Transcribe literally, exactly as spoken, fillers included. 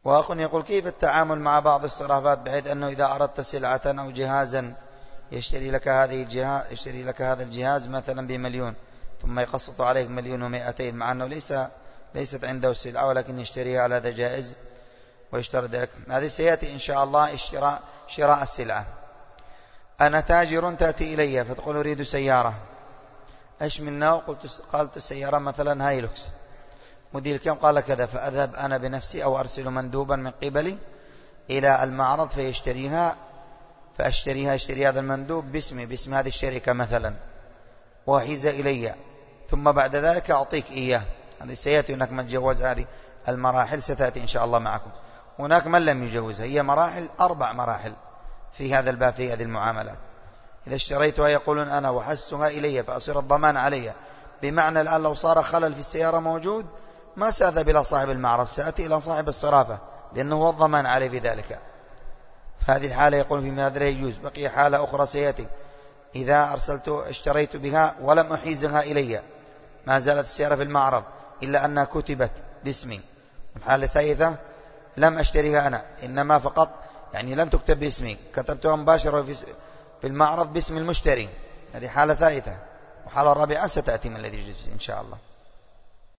وأخ يقول: كيف التعامل مع بعض الصرافات بحيث أنه إذا أردت سلعة أو جهازا يشتري لك هذه الجهاز يشتري لك هذا الجهاز مثلا بمليون، ثم يقسط عليك مليون ومائتين، مع أنه ليس ليست عنده السلعة ولكن يشتريها على هذا جائز ويشتري ذلك. هذه سيأتي إن شاء الله اشتراء شراء السلعة. أنا تاجر تأتي إلي فتقول: أريد سيارة، إيش من نوع؟ قلت قالت السيارة مثلا هايلوكس، موديل كم؟ قال كذا. فأذهب أنا بنفسي أو أرسل مندوبا من قبلي إلى المعرض فيشتريها، فأشتريها اشتري هذا المندوب باسمي باسم هذه الشركة مثلا، وحيز إلي، ثم بعد ذلك أعطيك إياه. هذه سيأتي هناك من جوز هذه المراحل، ستأتي إن شاء الله معكم. هناك من لم يجوزها، هي مراحل أربع مراحل في هذا الباب في هذه المعاملات. إذا اشتريتها يقولون أنا وحزتها إلي فأصير الضمان علي، بمعنى الآن لو صار خلل في السيارة موجود ما سأذهب إلى صاحب المعرض، سأتي إلى صاحب الصرافة لأنه هو الضمان عليه في ذلك. فهذه الحالة يقول في هذا لا يجوز. بقي حالة أخرى سيأتي: إذا أرسلت اشتريت بها ولم أحيزها إلي، ما زالت السيارة في المعرض إلا أنها كتبت باسمي. الحالة الثالثة: لم أشتريها أنا، إنما فقط يعني لم تكتب باسمي، كتبتها مباشرة في المعرض باسم المشتري. هذه حالة ثالثة. وحالة رابعة ستأتي من الذي يجوز إن شاء الله.